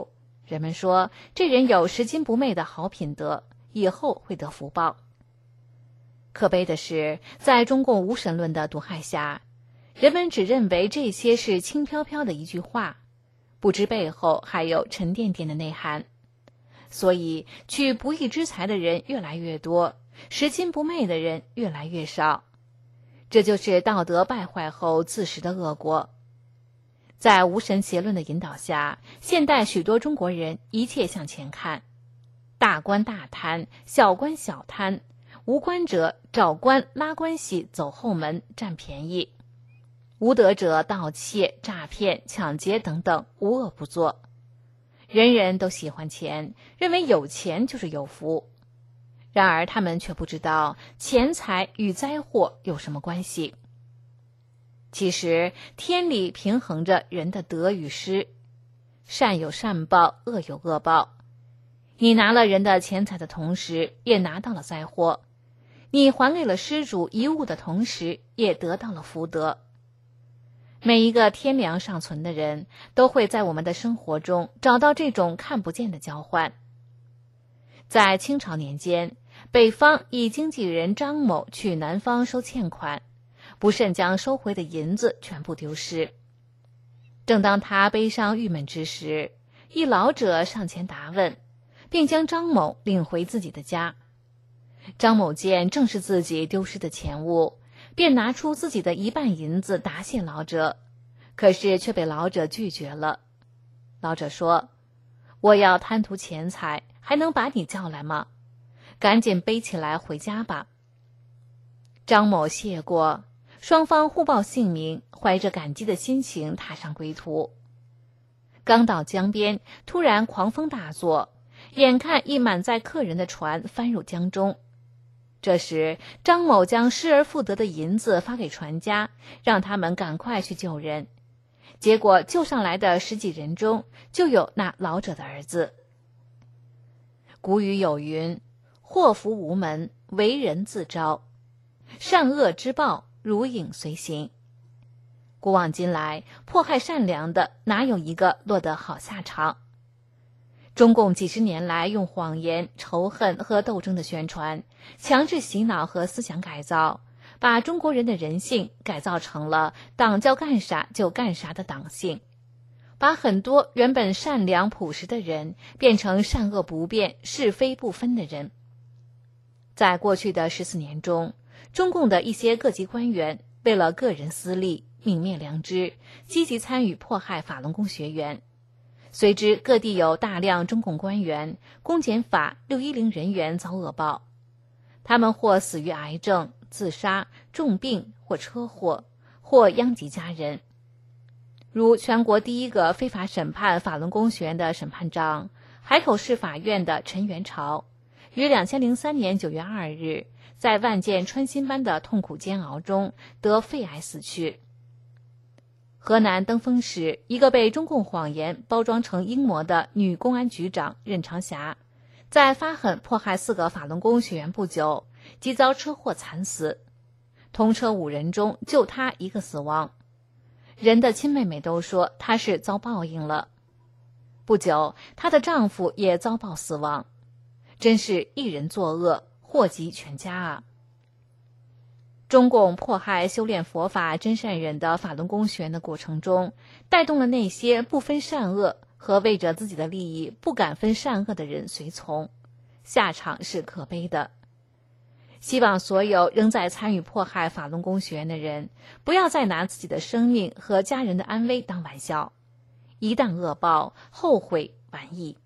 人们说这人有拾金不昧的好品德，以后会得福报。可悲的是，在中共无神论的毒害下，人们只认为这些是轻飘飘的一句话，不知背后还有沉甸甸的内涵。所以取不义之财的人越来越多，拾金不昧的人越来越少，这就是道德败坏后自食的恶果。在无神邪论的引导下，现代许多中国人一切向前看，大官大贪，小官小贪，无官者找官拉关系走后门占便宜，无德者盗窃诈骗抢劫等等无恶不作。人人都喜欢钱，认为有钱就是有福，然而他们却不知道钱财与灾祸有什么关系。其实天理平衡着人的得与失，善有善报，恶有恶报。你拿了人的钱财的同时，也拿到了灾祸；你还给了施主遗物的同时，也得到了福德。每一个天良尚存的人，都会在我们的生活中找到这种看不见的交换。在清朝年间，北方一经纪人张某去南方收欠款，不慎将收回的银子全部丢失。正当他悲伤郁闷之时，一老者上前答问，并将张某领回自己的家。张某见正是自己丢失的钱物，便拿出自己的一半银子答谢老者，可是却被老者拒绝了。老者说：“我要贪图钱财，还能把你叫来吗？赶紧背起来回家吧。”张某谢过，双方互报姓名，怀着感激的心情踏上归途。刚到江边，突然狂风大作，眼看一满载客人的船翻入江中。这时张某将失而复得的银子发给船家，让他们赶快去救人。结果救上来的十几人中，就有那老者的儿子。古语有云：祸福无门，为人自招，善恶之报，如影随形。古往今来，迫害善良的哪有一个落得好下场？中共几十年来用谎言、仇恨和斗争的宣传，强制洗脑和思想改造，把中国人的人性改造成了党叫干啥就干啥的党性，把很多原本善良朴实的人变成善恶不辨、是非不分的人。在过去的十四年中，中共的一些各级官员为了个人私利，泯灭良知，积极参与迫害法轮功学员。随之各地有大量中共官员、公检法、六一零人员遭恶报，他们或死于癌症、自杀、重病或车祸，或殃及家人。如全国第一个非法审判法轮功学员的审判长，海口市法院的陈元朝，于两千零三年九月二日，在万箭穿心般的痛苦煎熬中得肺癌死去。河南登封市一个被中共谎言包装成英模的女公安局长任长霞，在发狠迫害四个法轮功学员不久，即遭车祸惨死，同车五人中就她一个死亡。人的亲妹妹都说她是遭报应了。不久，她的丈夫也遭报死亡，真是一人作恶，祸及全家啊！中共迫害修炼佛法真善忍的法轮功学员的过程中，带动了那些不分善恶和为着自己的利益不敢分善恶的人随从，下场是可悲的。希望所有仍在参与迫害法轮功学员的人，不要再拿自己的生命和家人的安危当玩笑，一旦恶报，后悔晚矣。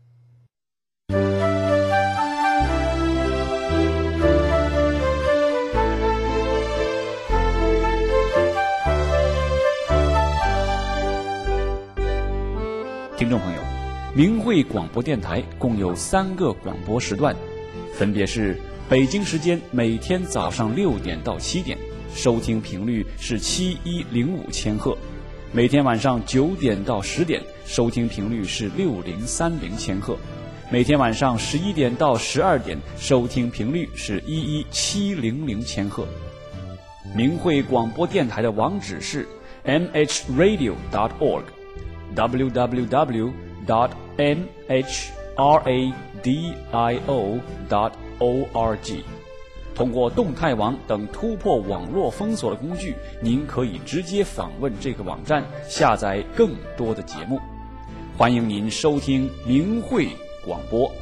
听众朋友，明慧广播电台共有三个广播时段，分别是北京时间每天早上六点到七点，收听频率是七一零五千赫；每天晚上九点到十点，收听频率是六零三零千赫；每天晚上十一点到十二点，收听频率是一一七零零千赫。明慧广播电台的网址是 m h radio dot org。w w w dot m h r a d i o dot o r g。通过动态网等突破网络封锁的工具，您可以直接访问这个网站，下载更多的节目。欢迎您收听明慧广播。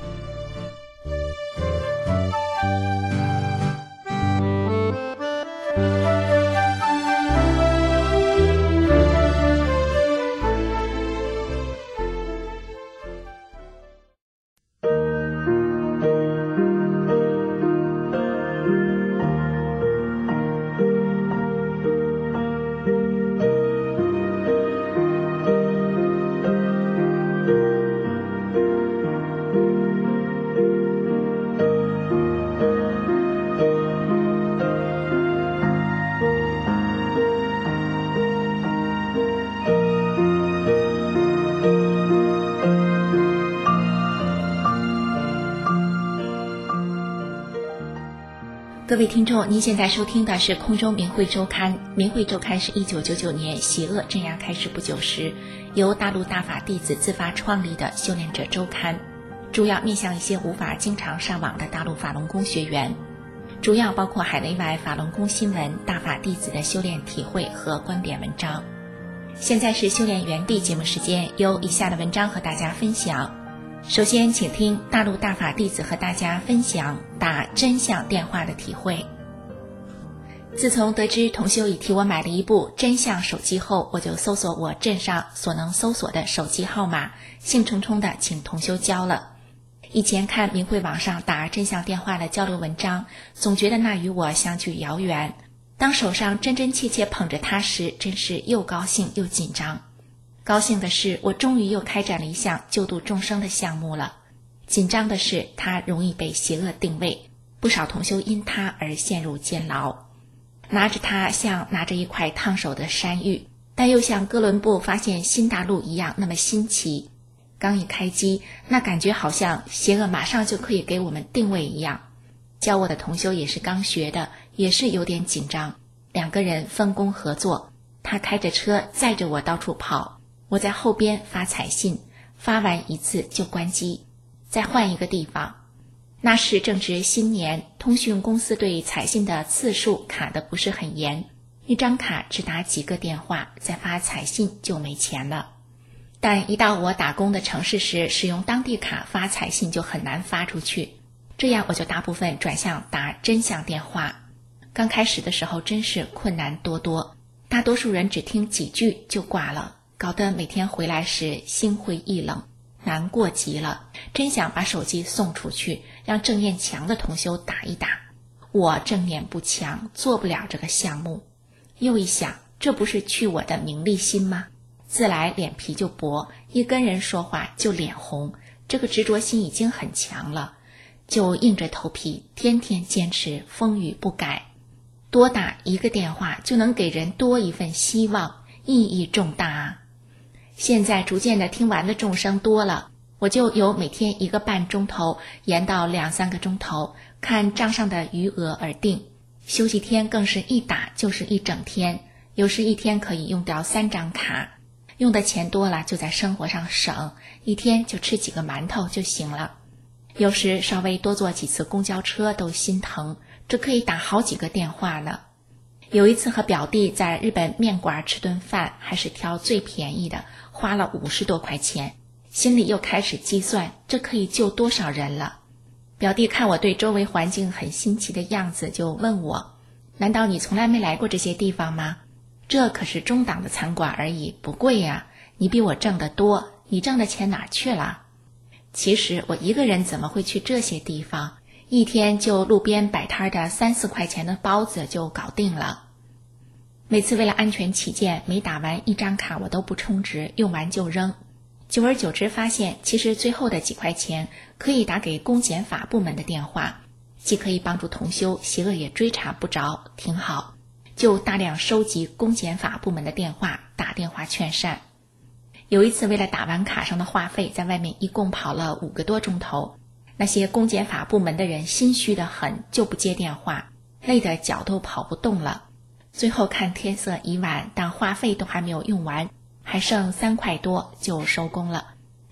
各位听众，您现在收听的是空中明慧周刊。明慧周刊是一九九九年邪恶镇压开始不久时，由大陆大法弟子自发创立的修炼者周刊，主要面向一些无法经常上网的大陆法轮功学员，主要包括海内外法轮功新闻、大法弟子的修炼体会和观点文章。现在是修炼原地节目时间，由以下的文章和大家分享。首先请听大陆大法弟子和大家分享打真相电话的体会。自从得知同修已替我买了一部真相手机后，我就搜索我镇上所能搜索的手机号码，兴冲冲地请同修交了。以前看明慧网上打真相电话的交流文章，总觉得那与我相距遥远，当手上真真切切捧着它时，真是又高兴又紧张。高兴的是，我终于又开展了一项救度众生的项目了。紧张的是，它容易被邪恶定位，不少同修因它而陷入监牢。拿着它像拿着一块烫手的山芋，但又像哥伦布发现新大陆一样那么新奇。刚一开机，那感觉好像邪恶马上就可以给我们定位一样。教我的同修也是刚学的，也是有点紧张。两个人分工合作，他开着车载着我到处跑，我在后边发彩信，发完一次就关机，再换一个地方。那时正值新年，通讯公司对彩信的次数卡得不是很严，一张卡只打几个电话，再发彩信就没钱了。但一到我打工的城市时，使用当地卡发彩信就很难发出去，这样我就大部分转向打真相电话。刚开始的时候真是困难多多，大多数人只听几句就挂了，搞得每天回来时心灰意冷，难过极了，真想把手机送出去，让正念强的同修打一打。我正念不强，做不了这个项目。又一想，这不是去我的名利心吗？自来脸皮就薄，一跟人说话就脸红，这个执着心已经很强了，就硬着头皮天天坚持，风雨不改。多打一个电话就能给人多一份希望，意义重大啊！现在逐渐的听完的众生多了，我就由每天一个半钟头延到两三个钟头，看账上的余额而定。休息天更是一打就是一整天，有时一天可以用掉三张卡，用的钱多了就在生活上省，一天就吃几个馒头就行了。有时稍微多坐几次公交车都心疼，这可以打好几个电话呢。有一次和表弟在日本面馆吃顿饭，还是挑最便宜的，花了五十多块钱，心里又开始计算这可以救多少人了。表弟看我对周围环境很新奇的样子，就问我，难道你从来没来过这些地方吗？这可是中档的餐馆而已，不贵呀，你比我挣得多，你挣的钱哪去了？其实我一个人怎么会去这些地方，一天就路边摆摊的三四块钱的包子就搞定了。每次为了安全起见，每打完一张卡我都不充值，用完就扔。久而久之发现，其实最后的几块钱可以打给公检法部门的电话，既可以帮助同修，邪恶也追查不着，挺好。就大量收集公检法部门的电话，打电话劝善。有一次为了打完卡上的话费，在外面一共跑了五个多钟头，那些公检法部门的人心虚得很，就不接电话，累得脚都跑不动了。最后看天色已晚，但话费都还没有用完，还剩三块多就收工了。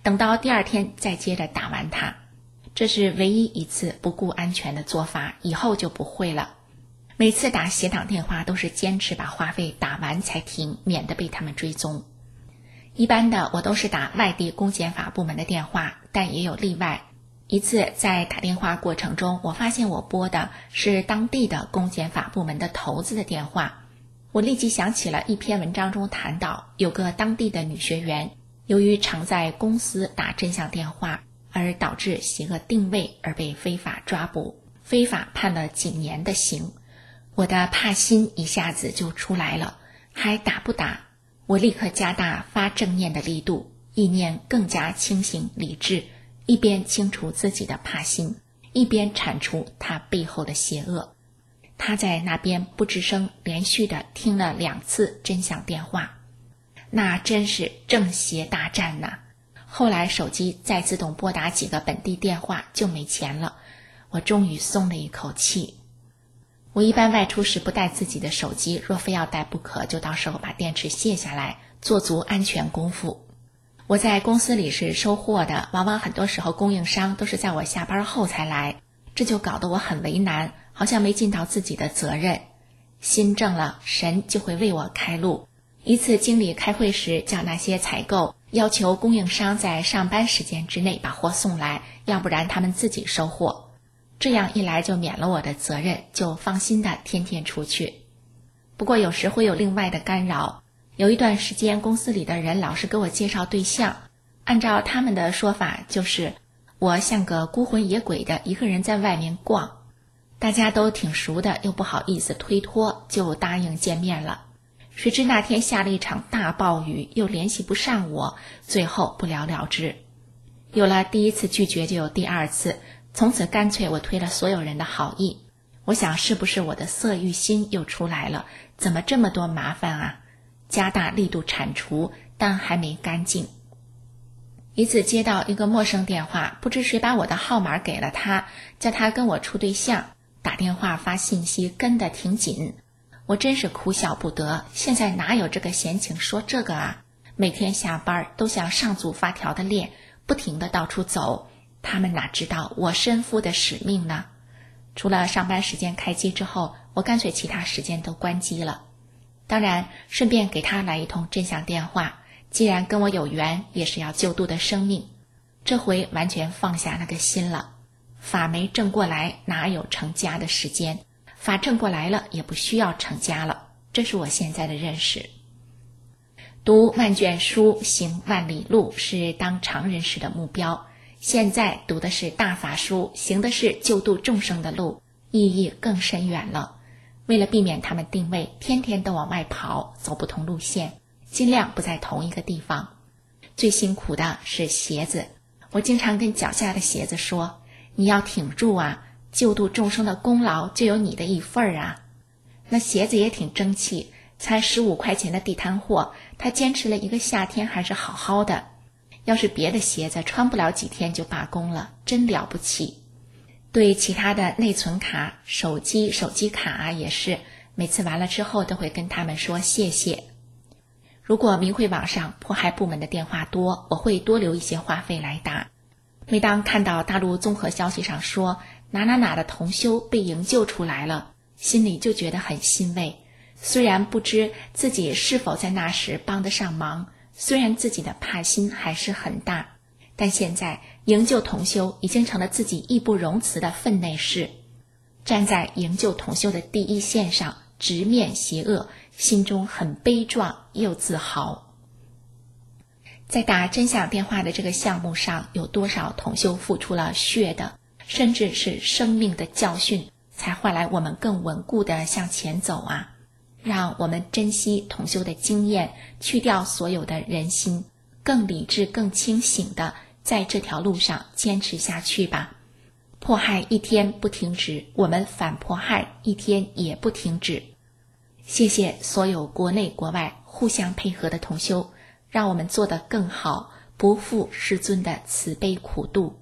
等到第二天再接着打完它。这是唯一一次不顾安全的做法，以后就不会了。每次打协党电话都是坚持把话费打完才停，免得被他们追踪。一般的我都是打外地公检法部门的电话，但也有例外。一次在打电话过程中，我发现我拨的是当地的公检法部门的头子的电话。我立即想起了一篇文章中谈到，有个当地的女学员，由于常在公司打真相电话，而导致邪恶定位而被非法抓捕，非法判了几年的刑。我的怕心一下子就出来了，还打不打？我立刻加大发正念的力度，意念更加清醒理智，一边清除自己的怕心，一边铲除他背后的邪恶。他在那边不吱声，连续的听了两次真相电话，那真是正邪大战呐！后来手机再自动拨打几个本地电话就没钱了，我终于松了一口气。我一般外出时不带自己的手机，若非要带不可，就到时候把电池卸下来，做足安全功夫。我在公司里是收货的，往往很多时候供应商都是在我下班后才来，这就搞得我很为难，好像没尽到自己的责任。心正了，神就会为我开路。一次经理开会时，叫那些采购要求供应商在上班时间之内把货送来，要不然他们自己收货。这样一来就免了我的责任，就放心的天天出去。不过有时会有另外的干扰，有一段时间公司里的人老是给我介绍对象，按照他们的说法，就是我像个孤魂野鬼的一个人在外面逛。大家都挺熟的，又不好意思推脱，就答应见面了。谁知那天下了一场大暴雨，又联系不上我，最后不了了之。有了第一次拒绝，就有第二次，从此干脆我推了所有人的好意。我想是不是我的色欲心又出来了，怎么这么多麻烦啊？加大力度铲除，但还没干净。一次接到一个陌生电话，不知谁把我的号码给了他，叫他跟我处对象，打电话发信息跟得挺紧。我真是哭笑不得，现在哪有这个闲情说这个啊？每天下班都像上足发条的练，不停地到处走，他们哪知道我身负的使命呢？除了上班时间开机之后，我干脆其他时间都关机了。当然顺便给他来一通真相电话，既然跟我有缘，也是要救度的生命。这回完全放下那个心了，法没正过来，哪有成家的时间？法正过来了，也不需要成家了，这是我现在的认识。读万卷书，行万里路，是当常人时的目标。现在读的是大法书，行的是救度众生的路，意义更深远了。为了避免他们定位，天天都往外跑，走不同路线，尽量不在同一个地方。最辛苦的是鞋子，我经常跟脚下的鞋子说，你要挺住啊，救度众生的功劳就有你的一份儿啊。那鞋子也挺争气，才十五块钱的地摊货，他坚持了一个夏天还是好好的。要是别的鞋子穿不了几天就罢工了，真了不起。对其他的内存卡、手机、手机卡啊，也是每次完了之后都会跟他们说谢谢。如果明慧网上迫害部门的电话多，我会多留一些话费来打。每当看到大陆综合消息上说哪哪哪的同修被营救出来了，心里就觉得很欣慰。虽然不知自己是否在那时帮得上忙，虽然自己的怕心还是很大，但现在营救同修已经成了自己义不容辞的分内事。站在营救同修的第一线上，直面邪恶，心中很悲壮又自豪。在打真相电话的这个项目上，有多少同修付出了血的，甚至是生命的教训，才换来我们更稳固地向前走啊！让我们珍惜同修的经验，去掉所有的人心，更理智更清醒的在这条路上坚持下去吧。迫害一天不停止，我们反迫害一天也不停止。谢谢所有国内国外互相配合的同修，让我们做得更好，不负师尊的慈悲苦度。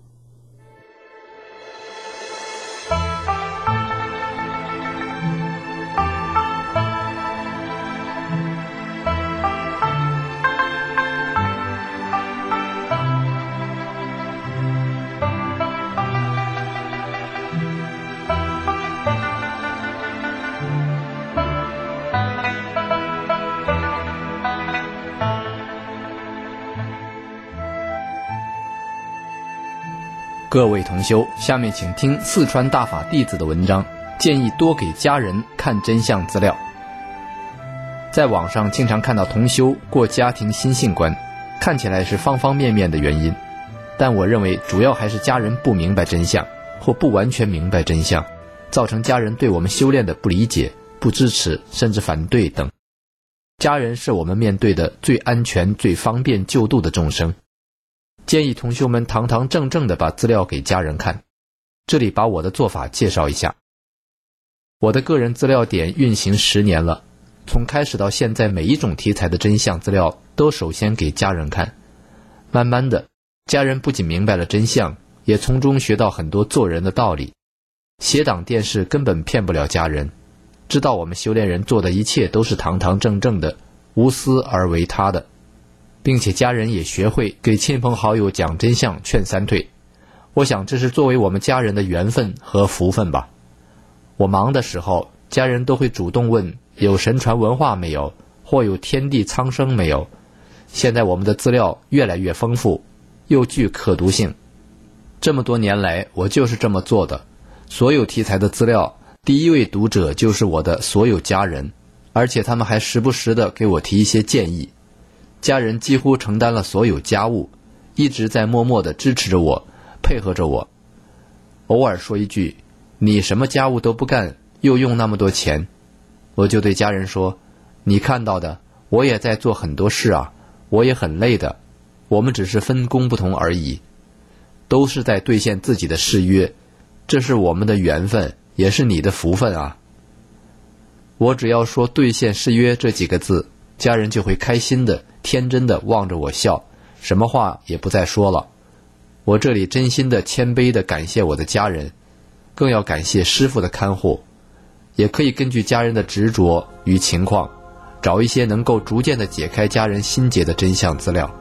各位同修，下面请听四川大法弟子的文章，建议多给家人看真相资料。在网上经常看到同修过家庭心性观，看起来是方方面面的原因，但我认为主要还是家人不明白真相，或不完全明白真相，造成家人对我们修炼的不理解、不支持，甚至反对等。家人是我们面对的最安全、最方便救度的众生。建议同修们堂堂正正地把资料给家人看。这里把我的做法介绍一下。我的个人资料点运行十年了，从开始到现在，每一种题材的真相资料都首先给家人看。慢慢的，家人不仅明白了真相，也从中学到很多做人的道理。邪党电视根本骗不了家人，知道我们修炼人做的一切都是堂堂正正的，无私而为他的，并且家人也学会给亲朋好友讲真相，劝三退。我想这是作为我们家人的缘分和福分吧。我忙的时候，家人都会主动问有神传文化没有，或有天地苍生没有。现在我们的资料越来越丰富，又具可读性。这么多年来，我就是这么做的。所有题材的资料，第一位读者就是我的所有家人，而且他们还时不时地给我提一些建议。家人几乎承担了所有家务，一直在默默地支持着我，配合着我。偶尔说一句，你什么家务都不干，又用那么多钱，我就对家人说，你看到的，我也在做很多事啊，我也很累的，我们只是分工不同而已，都是在兑现自己的誓约，这是我们的缘分，也是你的福分啊。我只要说兑现誓约这几个字，家人就会开心的、天真的望着我笑，什么话也不再说了。我这里真心的、谦卑的感谢我的家人，更要感谢师父的看护，也可以根据家人的执着与情况，找一些能够逐渐的解开家人心结的真相资料。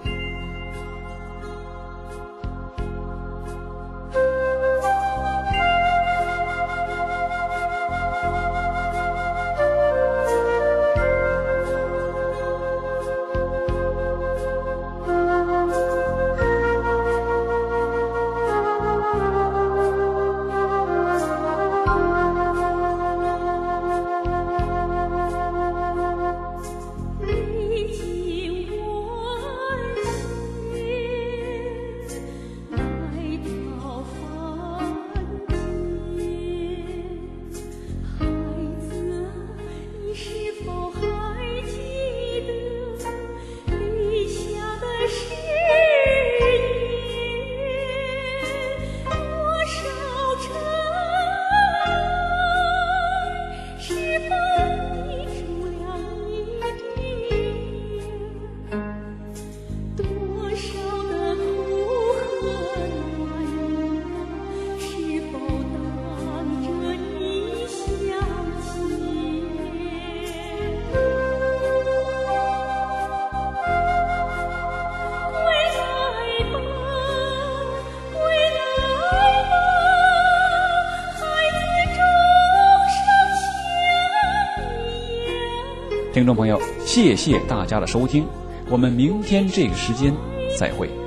听众朋友，谢谢大家的收听，我们明天这个时间再会。